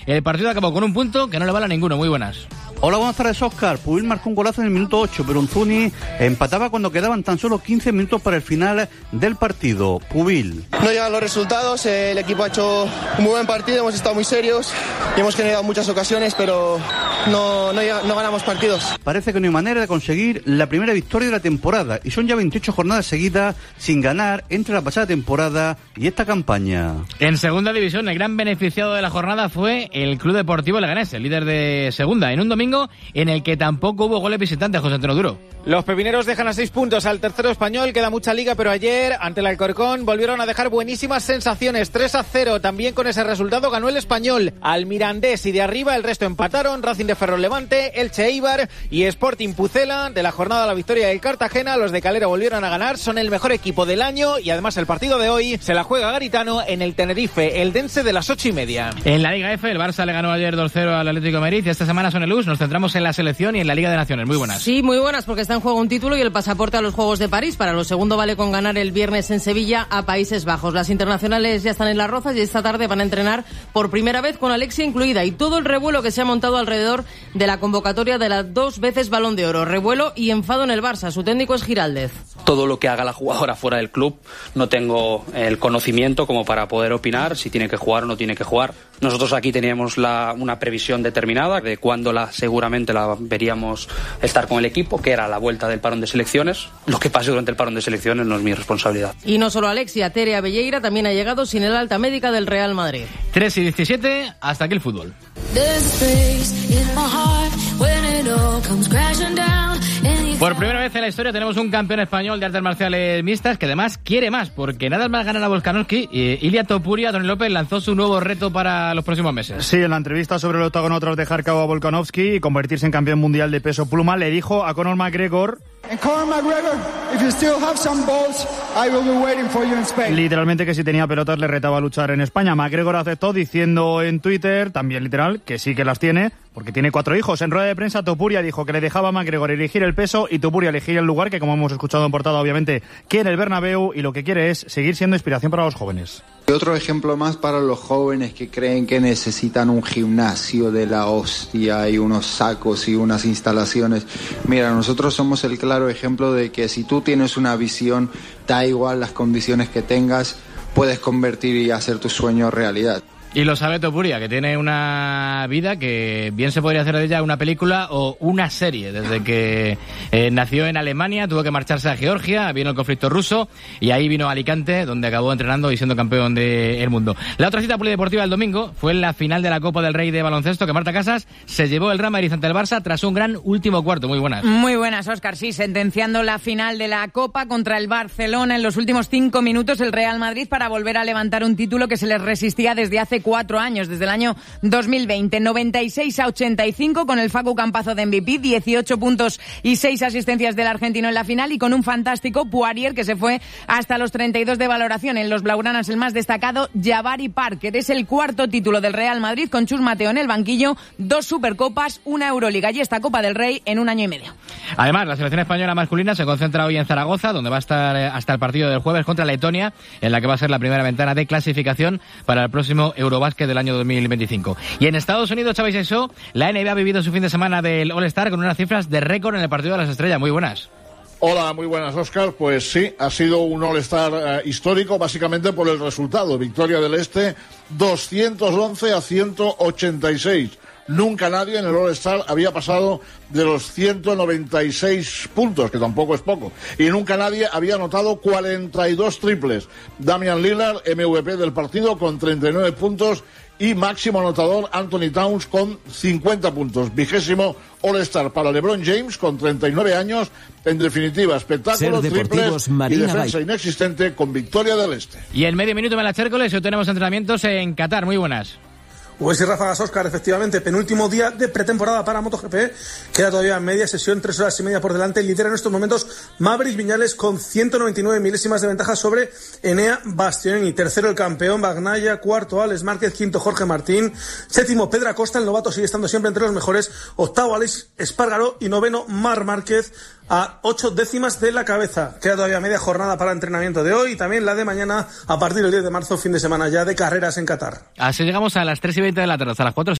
El partido acabó con un punto que no le vale a ninguno. Muy buenas. Hola, buenas tardes, Óscar. Pubil marcó un golazo en el minuto 8, pero Unzuni empataba cuando quedaban tan solo 15 minutos para el final del partido. Pubil. No llegan los resultados, el equipo ha hecho un muy buen partido, hemos estado muy serios y hemos generado muchas ocasiones, pero no ganamos partidos. Parece que no hay manera de conseguir la primera victoria de la temporada y son ya 28 jornadas seguidas sin ganar entre la pasada temporada y esta campaña. En segunda división, el gran beneficiado de la jornada fue el Club Deportivo Leganés, el líder de segunda, en un domingo en el que tampoco hubo goles visitantes, José Antonio Duro. Los pepineros dejan a 6 puntos al tercero español, queda mucha liga, pero ayer ante el Alcorcón volvieron a dejar buenísimas sensaciones, 3-0, también con ese resultado ganó el Español al Mirandés y de arriba el resto empataron, Racing de Ferrol Levante, Elche Eibar y Sporting Pucela. De la jornada la victoria del Cartagena, los de Calero volvieron a ganar, son el mejor equipo del año y además el partido de hoy se la juega Garitano en el Tenerife, el Dense de las 8:30. En la Liga F, el Barça le ganó ayer 2-0 al Atlético de Madrid y esta semana son el US. Nos centramos en la selección y en la Liga de Naciones. Muy buenas. Sí, muy buenas, porque está en juego un título y el pasaporte a los Juegos de París. Para lo segundo vale con ganar el viernes en Sevilla a Países Bajos. Las internacionales ya están en Las Rozas y esta tarde van a entrenar por primera vez con Alexia incluida y todo el revuelo que se ha montado alrededor de la convocatoria de las 2 veces Balón de Oro. Revuelo y enfado en el Barça. Su técnico es Giraldez. Todo lo que haga la jugadora fuera del club no tengo el conocimiento como para poder opinar si tiene que jugar o no tiene que jugar. Nosotros aquí teníamos una previsión determinada de cuándo seguramente la veríamos estar con el equipo, que era la vuelta del parón de selecciones. Lo que pase durante el parón de selecciones no es mi responsabilidad. Y no solo Alexia, Tere Abelleira también ha llegado sin el alta médica del Real Madrid. 3:17, hasta aquí el fútbol. Por primera vez en la historia tenemos un campeón español de artes marciales mixtas que además quiere más, porque nada más ganar a Volkanovski, Ilia Topuria, Tony López lanzó su nuevo reto para los próximos meses. Sí, en la entrevista sobre el octágono tras dejar cabo a Volkanovski y convertirse en campeón mundial de peso pluma, le dijo a Conor McGregor... Literalmente que si tenía pelotas le retaba a luchar en España. McGregor aceptó diciendo en Twitter, también literal, que sí que las tiene, porque tiene 4 hijos. En rueda de prensa Topuria dijo que le dejaba a McGregor elegir el peso y Topuria elegir el lugar, que como hemos escuchado en portada obviamente quiere el Bernabéu y lo que quiere es seguir siendo inspiración para los jóvenes. Y otro ejemplo más para los jóvenes que creen que necesitan un gimnasio de la hostia y unos sacos y unas instalaciones. Mira, nosotros somos el claro ejemplo de que si tú tienes una visión, da igual las condiciones que tengas, puedes convertir y hacer tu sueño realidad. Y lo sabe Topuria, que tiene una vida que bien se podría hacer de ella una película o una serie. Desde que nació en Alemania, tuvo que marcharse a Georgia, vino el conflicto ruso y ahí vino a Alicante, donde acabó entrenando y siendo campeón del mundo. La otra cita polideportiva del domingo fue en la final de la Copa del Rey de baloncesto, que Marta Casas se llevó el Real Madrid ante el Barça tras un gran último cuarto. Muy buenas. Muy buenas, Óscar. Sí, sentenciando la final de la Copa contra el Barcelona en los últimos 5 minutos el Real Madrid para volver a levantar un título que se les resistía desde hace 4 años, desde el año 2020, 96-85 con el Facu Campazo de MVP, 18 puntos y 6 asistencias del argentino en la final y con un fantástico Poirier que se fue hasta los 32 de valoración. En los blaugranas el más destacado, Jabari Parker. Es el 4º título del Real Madrid con Chus Mateo en el banquillo, 2 Supercopas, una Euroliga y esta Copa del Rey en 1 año y medio. Además, la selección española masculina se concentra hoy en Zaragoza, donde va a estar hasta el partido del jueves contra Letonia, en la que va a ser la primera ventana de clasificación para el próximo Eurobásquet del año 2025. Y en Estados Unidos, Xavi Seixó, la NBA ha vivido su fin de semana del All-Star con unas cifras de récord en el partido de las estrellas. Muy buenas. Hola, muy buenas, Óscar. Pues sí, ha sido un All-Star histórico, básicamente por el resultado. Victoria del Este, 211-186. Nunca nadie en el All-Star había pasado de los 196 puntos, que tampoco es poco. Y nunca nadie había anotado 42 triples. Damian Lillard, MVP del partido, con 39 puntos. Y máximo anotador Anthony Towns con 50 puntos. 20º All-Star para LeBron James con 39 años. En definitiva, espectáculo, triples y defensa inexistente con victoria del Este. Y en medio minuto en la Chércoles hoy tenemos entrenamientos en Qatar. Muy buenas. Pues sí, Ráfagas, Óscar, efectivamente, penúltimo día de pretemporada para MotoGP, queda todavía media sesión, 3 horas y media por delante, lidera en estos momentos Maverick Viñales con 199 milésimas de ventaja sobre Enea Bastianini, tercero el campeón Bagnaia, cuarto Alex Márquez, quinto Jorge Martín, séptimo Pedro Acosta, el novato sigue estando siempre entre los mejores, octavo Alex Espargaró y noveno Marc Márquez a 8 décimas de la cabeza. Queda todavía media jornada para el entrenamiento de hoy y también la de mañana a partir del 10 de marzo, fin de semana ya de carreras en Qatar. Así llegamos a las 3:20 de la tarde, hasta las 4.